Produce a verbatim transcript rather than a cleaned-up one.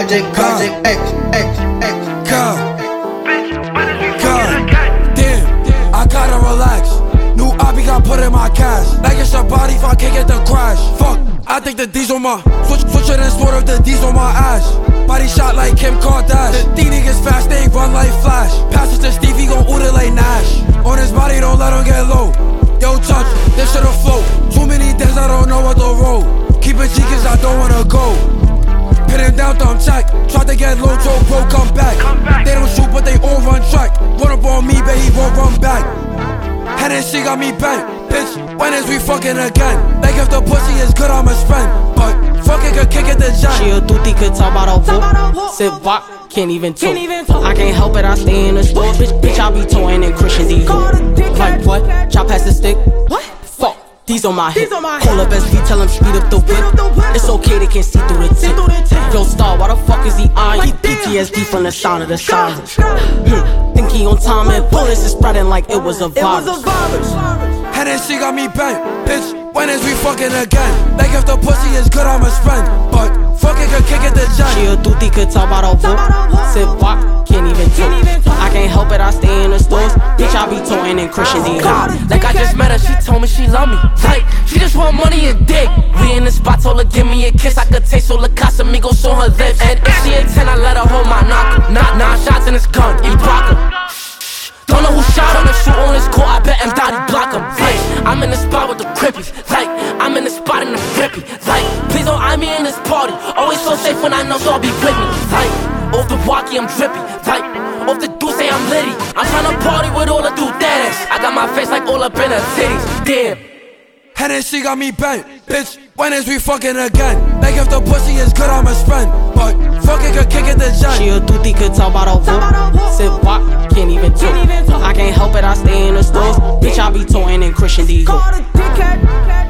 Project, Project X, X, X. God, God, damn, I gotta relax. New obby got put in my cash. Like it's a body if I can't get the crash. Fuck, I think the D's on my switch, switch it and sport up the D's on my ass. Body shot like Kim Kardashian. These niggas fast, they run like Flash. Pass it to Steve, he gon' order like Nash. On his body, don't let him get low. Yo, touch, this shit'll float. Too many days, I don't know what to roll. Keep it G cause I don't wanna go. Pin him down, thumb check. Tried to get low, told bro, come back. They don't shoot, but they all run track. Run up on me, but he won't run back. Hennessy got me bent. Bitch, when is we fucking again? Like if the pussy is good, I'ma spend. But fuck it, could kick it the jet. She a duty, could talk about a whoop. Sit back, can't even talk. I can't help it, I stay in the store. Bitch, bitch, I be towing in Christian's ego. Like what? Chop past the stick? What? Fuck, these on my hip. Call up S D, tell him speed up the whip. It's okay, they can't see through the tip. Yo, Star, why the fuck is he eyeing? P T S D from the sound of the sirens. Think he on time and bullets is spreading like it was a virus. Hennessy got me bent. Bitch, when is we fucking again? Like if the pussy is good, I'ma spend. But fuck it, could kick it the jet. She a duty, could talk about a whoop. Sit back, can't even talk. I can't help it, I stay in the stores. Bitch, I be towing in Christian's ego. Like I just met her, she told me she love me. Like, she just want money and dick. We in the spot, told her give me a kiss. I could taste all the Casamigos on her lips. And if she ain't ten, I let her hold my knocker. Not nine shots in his gun, Ibaka. Don't know who shot him, and shoot on his court, I bet him Dottie block him. Like, I'm in the spot with the crippies. Like, I'm in the spot in the rippy. Like, please don't eye me in this party. Always so safe when I know, so I'll be with me. Like, off the walkie, I'm drippy. Like, off the Deuce, I'm litty. I'm tryna party with all the dude that I got my face like all up in her titties. Damn. Hennessy got me bent. Bitch, when is we fucking again? Like if the pussy is good, I'ma spend. But fuck it, could kick it the jet. She a duty, could talk about a whoop. Sit back, can't even talk. I can't help it, I stay in the stores. Bitch, I be towing in Christian's ego.